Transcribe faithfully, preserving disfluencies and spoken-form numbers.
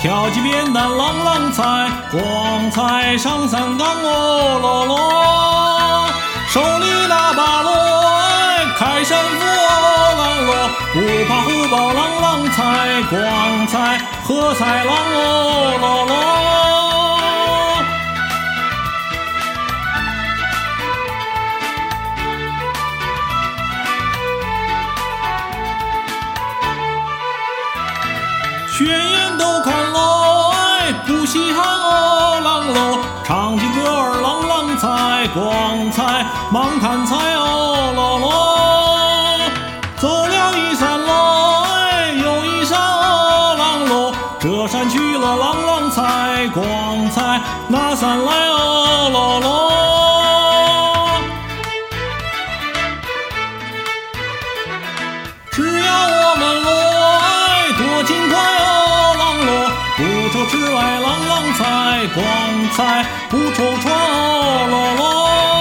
跳起扁担啷啷踩，光彩上三岗哦喽啰，手里拿把锣，开山斧哦啷啰，不怕虎豹啷啷踩，光彩喝彩啷哦喽啰。宣言都看喽，哎，不稀罕哦啷喽，唱起歌儿啷啷踩，光彩忙看彩哦喽喽，走了一山喽，哎，又一山哦啷喽，这山去了啷啷踩，光彩那山来哦喽喽。只要我们喽，哎，多勤快哦啷喽，不愁吃外啷啷踩，光彩不愁穿哦喽喽。